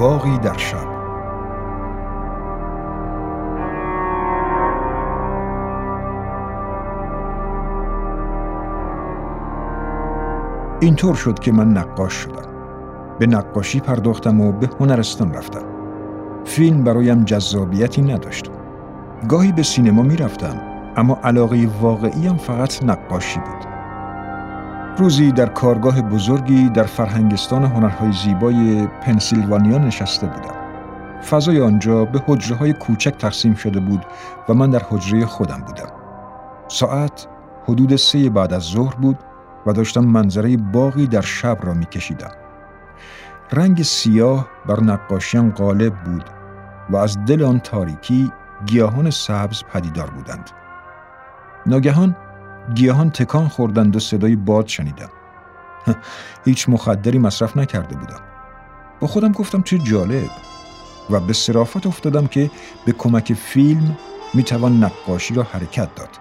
باغی در شب. اینطور شد که من نقاش شدم. به نقاشی پرداختم و به هنرستان رفتم. فیلم برایم جذابیتی نداشت. گاهی به سینما می رفتم، اما علاقه واقعیم فقط نقاشی بود. روزی در کارگاه بزرگی در فرهنگستان هنرهای زیبای پنسیلوانیا نشسته بودم. فضای آنجا به حجره‌های کوچک تقسیم شده بود و من در حجره خودم بودم. ساعت حدود 3 بعد از ظهر بود و داشتم منظره باغی در شب را می کشیدم. رنگ سیاه بر نقاشیان غالب بود و از دل آن تاریکی گیاهان سبز پدیدار بودند. ناگهان گیاهان تکان خوردند و صدای باد شنیدم. هیچ مخدری مصرف نکرده بودم. با خودم گفتم چه جالب، و به صرافت افتادم که به کمک فیلم میتوان نقاشی را حرکت داد.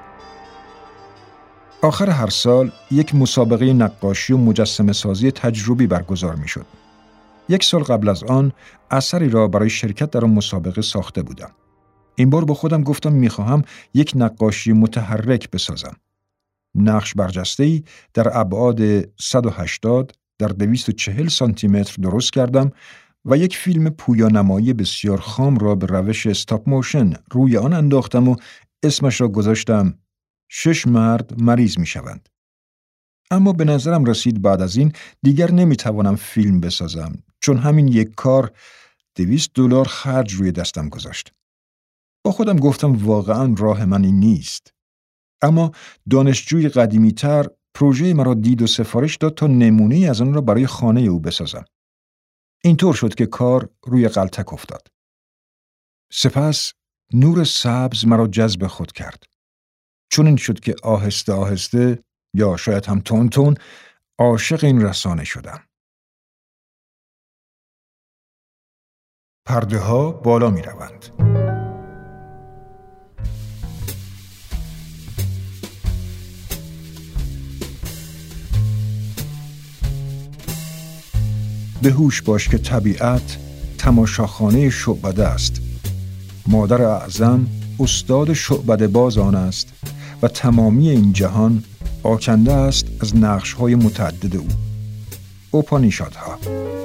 آخر هر سال یک مسابقه نقاشی و مجسمه سازی تجربی برگزار میشد. 1 سال قبل از آن اثری را برای شرکت در آن مسابقه ساخته بودم. این بار با خودم گفتم میخواهم یک نقاشی متحرک بسازم. نقش برجسته‌ای در ابعاد 180 در 240 سانتی متر درست کردم و یک فیلم پویانمایی بسیار خام را به روش استاپ موشن روی آن انداختم و اسمش را گذاشتم 6 مرد مریض می شوند. اما به نظرم رسید بعد از این دیگر نمیتوانم فیلم بسازم، چون همین یک کار $200 خرج روی دستم گذاشت. با خودم گفتم واقعا راه من این نیست. اما دانشجوی قدیمی‌تر پروژه مرا دید و سفارش داد تا نمونه‌ای از آن را برای خانه او بسازم. اینطور شد که کار روی غلطک افتاد. سپس نور سبز مرا جذب خود کرد. چون این شد که آهسته آهسته یا شاید هم تون تون عاشق این رسانه شدم. پرده ها بالا می روند. به هوش باش که طبیعت تماشاخانه شعبده است. مادر اعظم استاد شعبده باز آن است و تمامی این جهان آکنده است از نقش‌های متعدد او. اوپانیشادها.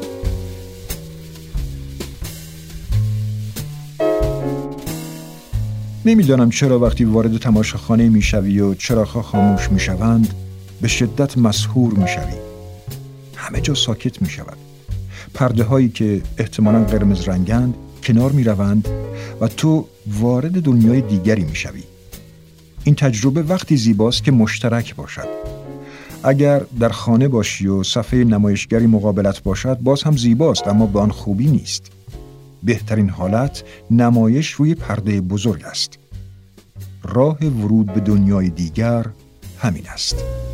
نمیدانم چرا وقتی وارد تماشاخانه میشوی و چراغ‌ها خاموش میشوند به شدت مسحور میشوی. همه جا ساکت میشود. پرده هایی که احتمالاً قرمز رنگند کنار می روند و تو وارد دنیای دیگری می شوی. این تجربه وقتی زیباست که مشترک باشد. اگر در خانه باشی و صفحه نمایشگری مقابلت باشد باز هم زیباست، اما به آن خوبی نیست. بهترین حالت نمایش روی پرده بزرگ است. راه ورود به دنیای دیگر همین است.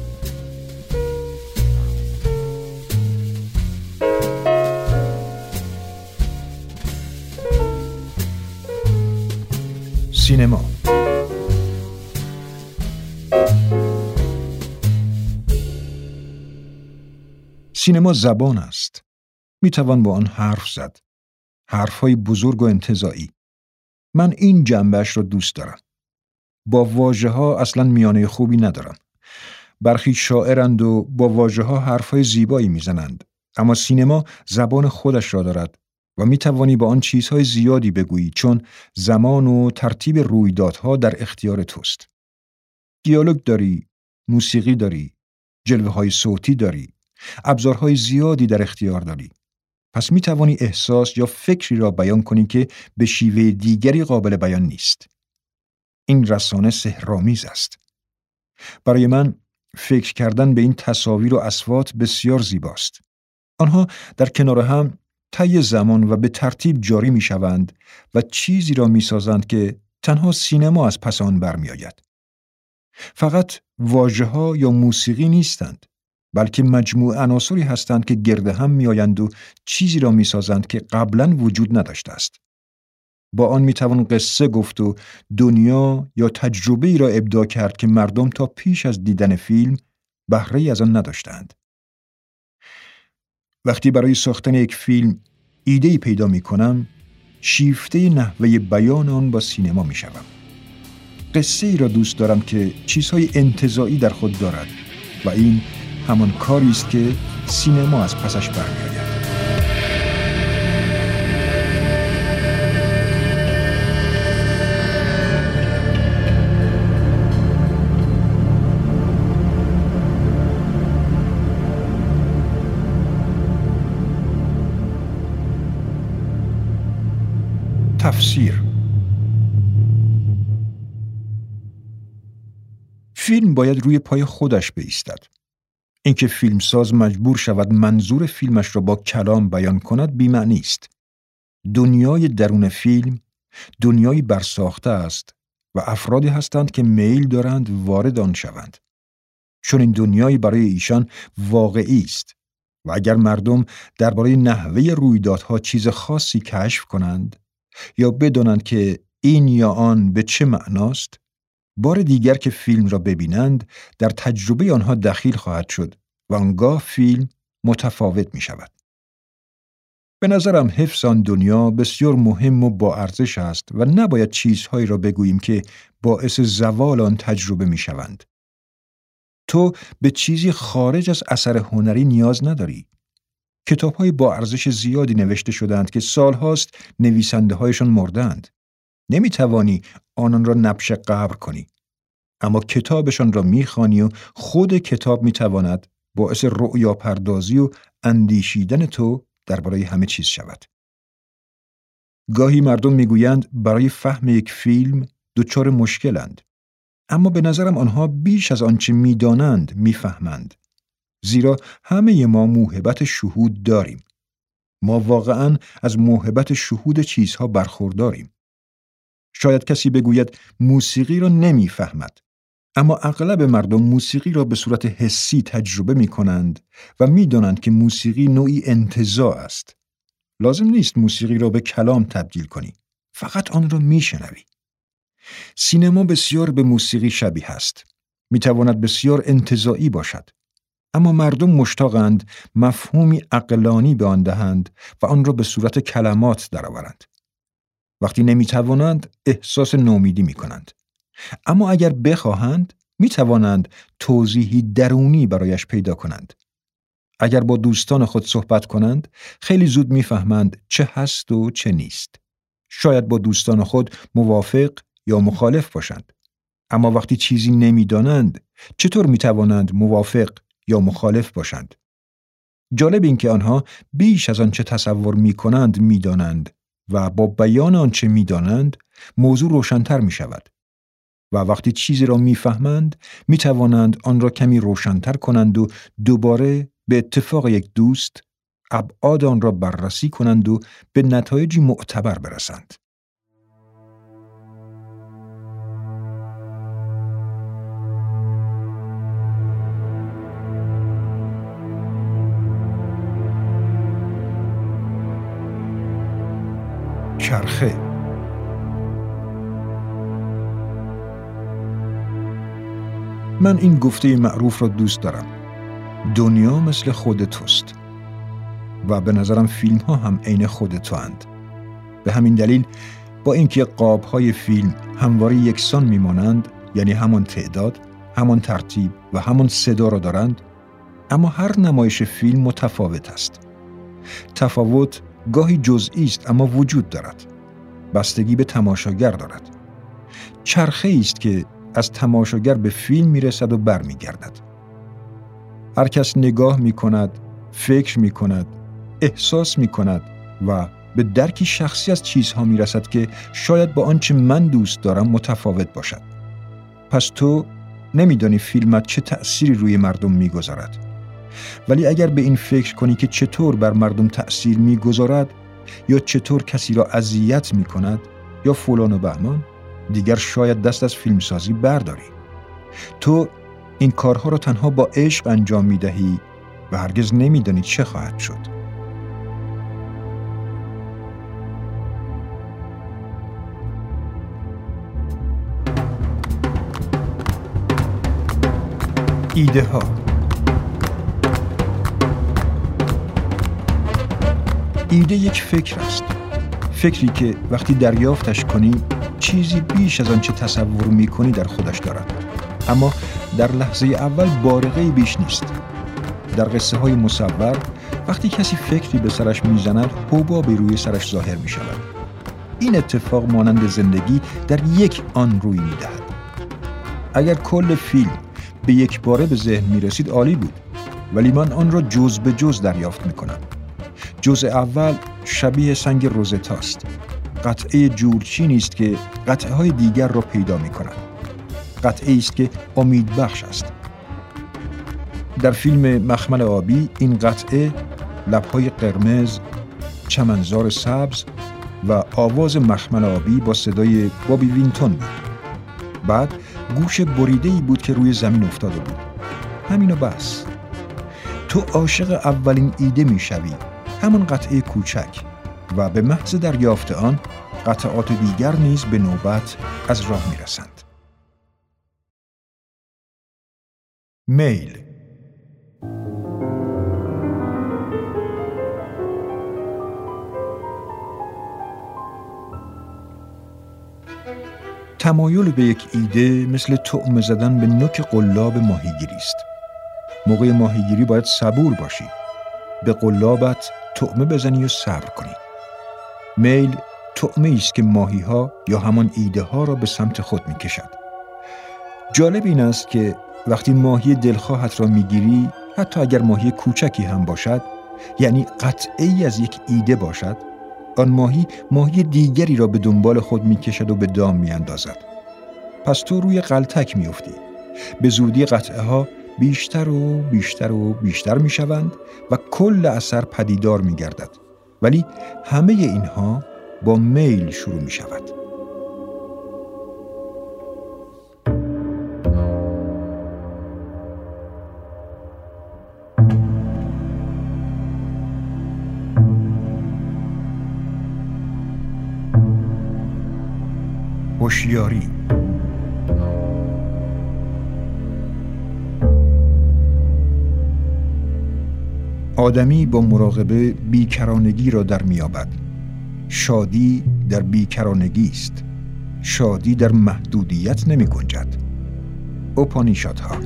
سینما. سینما زبان است. میتوان با آن حرف زد. حرفهای بزرگ و انتزاعی. من این جنبهش را دوست دارم. با واژه‌ها اصلاً میانه خوبی ندارم. برخی شاعرند و با واژه‌ها حرفهای زیبایی میزنند، اما سینما زبان خودش را دارد و میتوانی با آن چیزهای زیادی بگویی، چون زمان و ترتیب رویدادها در اختیار توست. دیالوگ داری، موسیقی داری، جلوه‌های صوتی داری، ابزارهای زیادی در اختیار داری. پس میتوانی احساس یا فکری را بیان کنی که به شیوه دیگری قابل بیان نیست. این رسانه سحرآمیز است. برای من فکر کردن به این تصاویر و اصوات بسیار زیباست. آنها در کنار هم طی زمان و به ترتیب جاری می شوند و چیزی را می سازند که تنها سینما از پس آن برمی آید. فقط واژه‌ها یا موسیقی نیستند، بلکه مجموع عناصری هستند که گرد هم می آیند و چیزی را می سازند که قبلاً وجود نداشته است. با آن می توان قصه گفت و دنیا یا تجربه‌ای را ابداع کرد که مردم تا پیش از دیدن فیلم بهره‌ای از آن نداشتند. وقتی برای ساختن یک فیلم ایده‌ای پیدا می‌کنم، شیفته نحوه بیان آن با سینما می‌شوم. قصه‌ای را دوست دارم که چیزهای انتزاعی در خود دارد و این همان کاری است که سینما از پسش برمی‌آید. تفسیر. فیلم باید روی پای خودش بایستد. اینکه فیلمساز مجبور شود منظور فیلمش را با کلام بیان کند بی‌معنی است. دنیای درون فیلم دنیایی برساخته است و افرادی هستند که میل دارند وارد آن شوند. چون این دنیایی برای ایشان واقعی است و اگر مردم درباره نحوه رویدادها چیز خاصی کشف کنند یا بدانند که این یا آن به چه معناست، بار دیگر که فیلم را ببینند در تجربه آنها دخیل خواهد شد و آنگاه فیلم متفاوت می شود. به نظرم حفظ آن دنیا بسیار مهم و با ارزش است و نباید چیزهایی را بگوییم که باعث زوال آن تجربه می شوند. تو به چیزی خارج از اثر هنری نیاز نداری. کتاب‌های با ارزش زیادی نوشته شدند که سالهاست نویسنده‌هایشان مردند. نمی‌توانی آنان را نبش قبر کنی. اما کتابشان را می‌خوانی و خود کتاب می‌تواند باعث رؤیا پردازی و اندیشیدن تو درباره همه چیز شود. گاهی مردم می‌گویند برای فهم یک فیلم دچار مشکلند. اما به نظرم آنها بیش از آنچه می‌دانند می‌فهمند. زیرا همه ما موهبت شهود داریم. ما واقعاً از موهبت شهود چیزها برخورداریم. شاید کسی بگوید موسیقی را نمی‌فهمد. اما اغلب مردم موسیقی را به صورت حسی تجربه می‌کنند و می‌دانند که موسیقی نوعی انتزاع است. لازم نیست موسیقی را به کلام تبدیل کنی. فقط آن را می‌شنوی. سینما بسیار به موسیقی شبیه است. می‌تواند بسیار انتزاعی باشد. اما مردم مشتاقند مفهومی عقلانی به آن دهند و آن را به صورت کلمات درآورند. وقتی نمی‌توانند احساس نومیدی می‌کنند. اما اگر بخواهند می‌توانند توضیحی درونی برایش پیدا کنند. اگر با دوستان خود صحبت کنند خیلی زود می‌فهمند چه هست و چه نیست. شاید با دوستان خود موافق یا مخالف باشند. اما وقتی چیزی نمی‌دانند چطور می‌توانند موافق یا مخالف باشند؟ جالب این که آنها بیش از آنچه تصور می‌کنند می‌دانند و با بیان آنچه می‌دانند موضوع روشن‌تر می‌شود. و وقتی چیزی را می‌فهمند می‌توانند آن را کمی روشن‌تر کنند و دوباره به اتفاق یک دوست ابعاد آن را بررسی کنند و به نتایجی معتبر برسند. چرخه. من این گفته معروف را دوست دارم. دنیا مثل خود توست. و به نظرم فیلم ها هم عین خود تو اند. به همین دلیل با اینکه قاب‌های فیلم همواره یکسان میمانند، یعنی همان تعداد، همان ترتیب و همان صدا را دارند، اما هر نمایش فیلم متفاوت است. تفاوت گاهی جزئی است اما وجود دارد. بستگی به تماشاگر دارد. چرخه است که از تماشاگر به فیلم میرسد و برمیگردد. هر کس نگاه میکند، فکر میکند، احساس میکند و به درکی شخصی از چیزها میرسد که شاید با آنچه من دوست دارم متفاوت باشد. پس تو نمیدانی فیلمت چه تأثیری روی مردم میگذارد. ولی اگر به این فکر کنی که چطور بر مردم تأثیر میگذارد یا چطور کسی را اذیت میکند یا فلان و بهمان، دیگر شاید دست از فیلمسازی برداری. تو این کارها را تنها با عشق انجام میدهی و هرگز نمیدانی چه خواهد شد. ایده ها. ایده یک فکر است. فکری که وقتی دریافتش کنی چیزی بیش از آنچه تصور می‌کنی در خودش دارد. اما در لحظه اول بارقه‌ای بیش نیست. در قصه های مصور وقتی کسی فکری به سرش میزند حبابی روی سرش ظاهر می شود. این اتفاق مانند زندگی در یک آن روی می دهد. اگر کل فیلم به یک باره به ذهن می رسید عالی بود، ولی من آن را جز به جز دریافت می کنم. جزء اول شبیه سنگ روزتاست. قطعه جورچینی است که قطعه های دیگر را پیدا می کند. قطعه است که امید بخش است. در فیلم مخمل آبی این قطعه لب‌های قرمز، چمنزار سبز و آواز مخمل آبی با صدای بابی وینتون بود. بعد گوش بریده‌ای بود که روی زمین افتاده بود. همینو بس. تو عاشق اولین ایده می‌شوی، همون قطعه کوچک، و به محض دریافت آن قطعات دیگر نیز به نوبت از راه می‌رسند. میل. تمایل به یک ایده مثل طعمه زدن به نوک قلاب ماهیگیری است. موقع ماهیگیری باید صبور باشی. به قلابت طعمه بزنی و صبر کنی. میل طعمه است که ماهی‌ها یا همان ایده ها را به سمت خود می‌کشد. جالب این است که وقتی ماهی دلخواهت را می‌گیری، حتی اگر ماهی کوچکی هم باشد، یعنی قطعه‌ای از یک ایده باشد، آن ماهی دیگری را به دنبال خود می‌کشد و به دام می‌اندازد. پس تو روی غلطک می‌افتی. به زودی قطعه ها بیشتر و بیشتر و بیشتر می‌شوند و کل اثر پدیدار می‌گردد. ولی همه اینها با میل شروع می‌شود. هوشیاری. آدمی با مراقبه بیکرانگی را در می‌یابد. شادی در بیکرانگی است. شادی در محدودیت نمی گنجد. اوپانیشادها.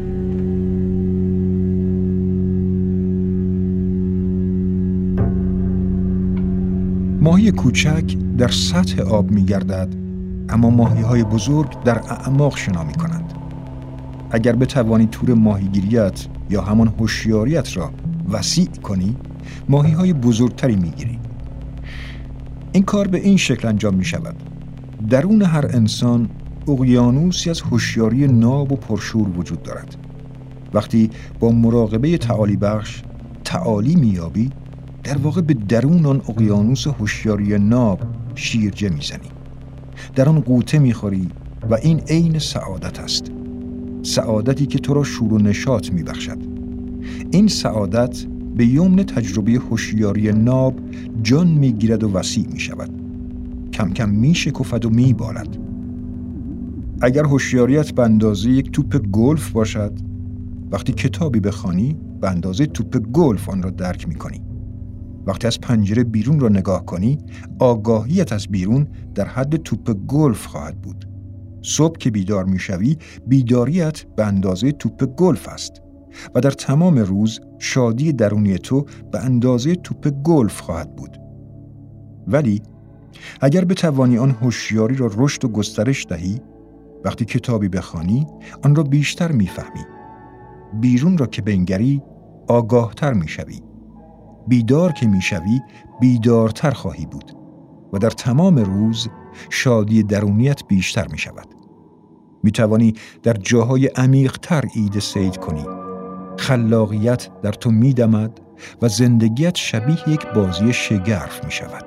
ماهی کوچک در سطح آب می گردد، اما ماهی‌های بزرگ در اعماق شنا می کنند. اگر بتوانی تور ماهیگیریت یا همان هوشیاریت را وسیع کنی، ماهی‌های بزرگتری می‌گیری. این کار به این شکل انجام می‌شود. درون هر انسان اقیانوسی از هوشیاری ناب و پرشور وجود دارد. وقتی با مراقبه تعالی بخش تعالی می‌یابی، در واقع به درون آن اقیانوس هوشیاری ناب شیرجه می‌زنی. در آن غوطه می‌خوری و این عین سعادت است. سعادتی که تو را شور و نشاط می‌بخشد. این سعادت به یمن تجربه هوشیاری ناب جان می‌گیرد و وسیع می‌شود. کم کم می‌شکفد و می‌بالد. اگر هوشیاریت به اندازه یک توپ گلف باشد، وقتی کتابی بخوانی به اندازه توپ گلف آن را درک می‌کنی. وقتی از پنجره بیرون را نگاه کنی، آگاهیت از بیرون در حد توپ گلف خواهد بود. صبح که بیدار می‌شوی، بیداریت به اندازه توپ گلف است و در تمام روز شادی درونی تو به اندازه توپ گلف خواهد بود. ولی اگر بتوانی آن هوشیاری را رشد و گسترش دهی، وقتی کتابی بخوانی آن را بیشتر می‌فهمی. بیرون را که بنگری آگاهتر می‌شوی. بیدار که می‌شوی بیدارتر خواهی بود و در تمام روز شادی درونیت بیشتر می‌شود. می‌توانی در جاهای عمیق‌تر ایده صید کنی. خلاقیت در تو می‌دمد و زندگیت شبیه یک بازی شگرف می‌شود.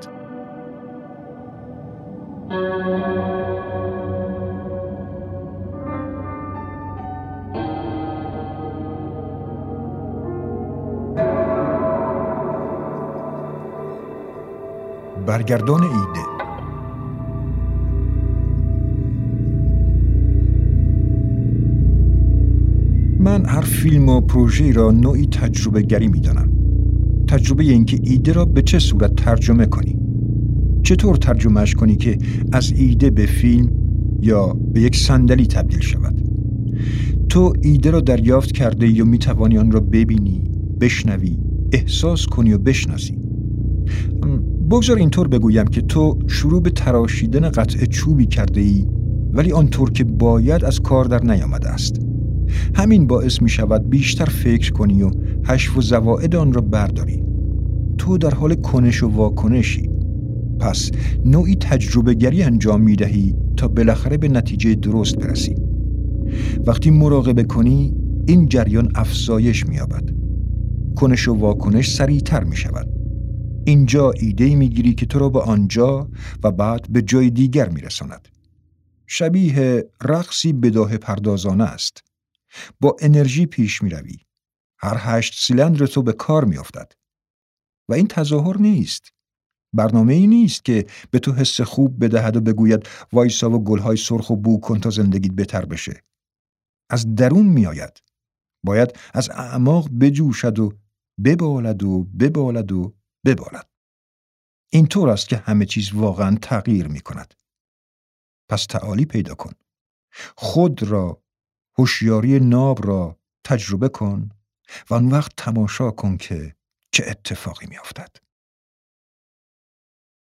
برگردان ایده. من هر فیلم و پروژه‌ای را نوعی تجربه گری می‌دانم. تجربه اینکه ایده را به چه صورت ترجمه کنی. چطور ترجمهش کنی که از ایده به فیلم یا به یک صندلی تبدیل شود. تو ایده را دریافت کرده یا میتوانی آن را ببینی، بشنوی، احساس کنی و بشناسی. بگذار اینطور بگویم که تو شروع به تراشیدن قطعه چوبی کرده ای، ولی آنطور که باید از کار در نیامده است. همین باعث می شود بیشتر فکر کنی و حشو و زوائد آن را برداری. تو در حال کنش و واکنشی. پس نوعی تجربه گری انجام می دهی تا بالاخره به نتیجه درست برسی. وقتی مراقبه کنی، این جریان افزایش می یابد. کنش و واکنش سریعتر می شود. اینجا ایده می گیری که تو را به آنجا و بعد به جای دیگر می رساند. شبیه رقصی بداهه پردازانه است. با انرژی پیش می روی. هر 8 سیلندر تو به کار می افتد. و این تظاهر نیست. برنامه ای نیست که به تو حس خوب بدهد و بگوید وایسا و گلهای سرخ و بو کن تا زندگیت بهتر بشه. از درون می آید. باید از اعماق بجوشد و ببالد و ببالد و ببالد. اینطور است که همه چیز واقعا تغییر می کند. پس تعالی پیدا کن. خود را، هوشیاری ناب را تجربه کن و آن وقت تماشا کن که چه اتفاقی می افتد.